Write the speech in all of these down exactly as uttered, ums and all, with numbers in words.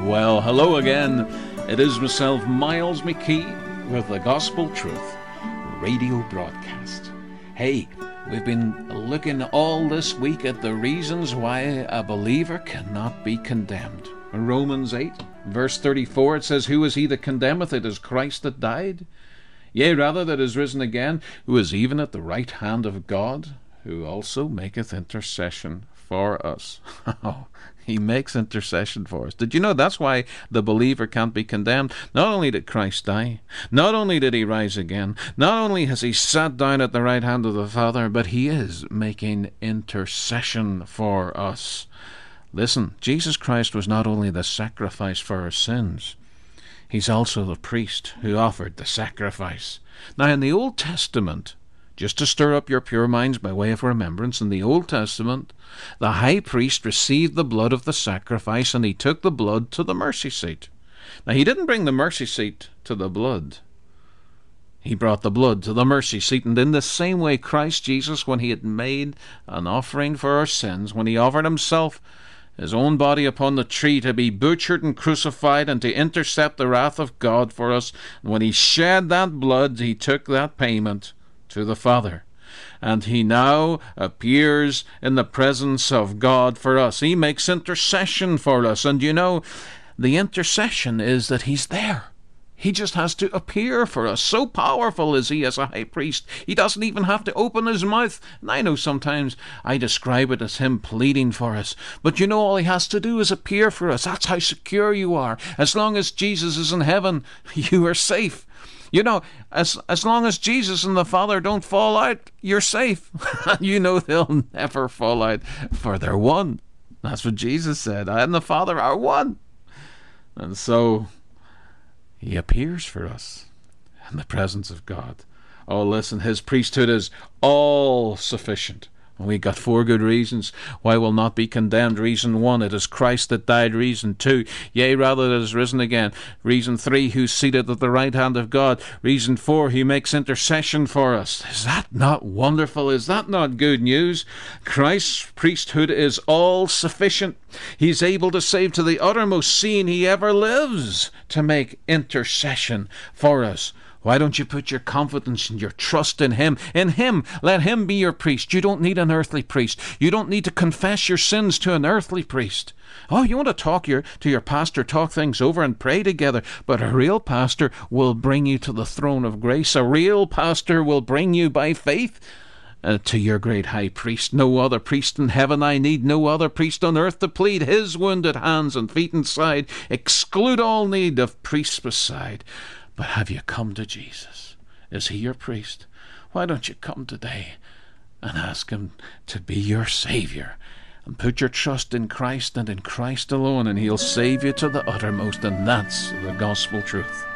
Well, hello again. It is myself, Miles McKee, with the Gospel Truth radio broadcast. Hey, we've been looking all this week at the reasons why a believer cannot be condemned. In Romans eight, verse thirty-four, it says, "Who is he that condemneth? It is Christ that died. Yea, rather that is risen again, who is even at the right hand of God, who also maketh intercession for us." Oh, he makes intercession for us. Did you know that's why the believer can't be condemned? Not only did Christ die, not only did he rise again, not only has he sat down at the right hand of the Father, but he is making intercession for us. Listen, Jesus Christ was not only the sacrifice for our sins, he's also the priest who offered the sacrifice. Now, in the Old Testament, just to stir up your pure minds by way of remembrance, in the Old Testament, the high priest received the blood of the sacrifice, and he took the blood to the mercy seat. Now, he didn't bring the mercy seat to the blood. He brought the blood to the mercy seat. And in the same way, Christ Jesus, when he had made an offering for our sins, when he offered himself, his own body upon the tree, to be butchered and crucified and to intercept the wrath of God for us, and when he shed that blood, he took that payment to the Father. And he now appears in the presence of God for us. He makes intercession for us. And you know, the intercession is that he's there. He just has to appear for us. So powerful is he as a high priest. He doesn't even have to open his mouth. And I know sometimes I describe it as him pleading for us. But you know, all he has to do is appear for us. That's how secure you are. As long as Jesus is in heaven, you are safe. You know, as as long as Jesus and the Father don't fall out, you're safe. You know they'll never fall out, for they're one. That's what Jesus said. I and the Father are one. And so he appears for us in the presence of God. Oh, listen, his priesthood is all sufficient. And we got four good reasons why we'll not be condemned. Reason one, it is Christ that died. Reason two, yea, rather that is risen again. Reason three, who's seated at the right hand of God. Reason four, he makes intercession for us. Is that not wonderful? Is that not good news? Christ's priesthood is all sufficient. He's able to save to the uttermost, seeing he ever lives to make intercession for us. Why don't you put your confidence and your trust in him? In him, let him be your priest. You don't need an earthly priest. You don't need to confess your sins to an earthly priest. Oh, you want to talk your, to your pastor, talk things over and pray together. But a real pastor will bring you to the throne of grace. A real pastor will bring you by faith uh, to your great high priest. No other priest in heaven I need, no other priest on earth to plead his wounded hands and feet and side. Exclude all need of priests beside. But have you come to Jesus? Is he your priest? Why don't you come today and ask him to be your Savior? And put your trust in Christ and in Christ alone, and he'll save you to the uttermost. And that's the gospel truth.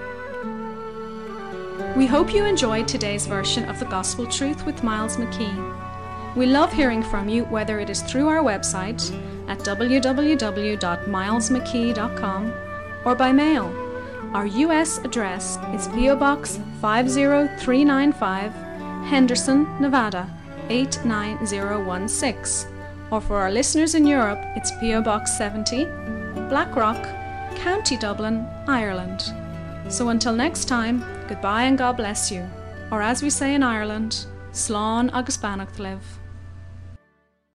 We hope you enjoyed today's version of the Gospel Truth with Miles McKee. We love hearing from you, whether it is through our website at w w w dot miles mckee dot com or by mail. Our U S address is P O Box five zero three nine five, Henderson, Nevada eight nine zero one six. Or for our listeners in Europe, it's P O Box seventy, Blackrock, County Dublin, Ireland. So until next time, goodbye and God bless you. Or as we say in Ireland, Slán agus beannacht libh.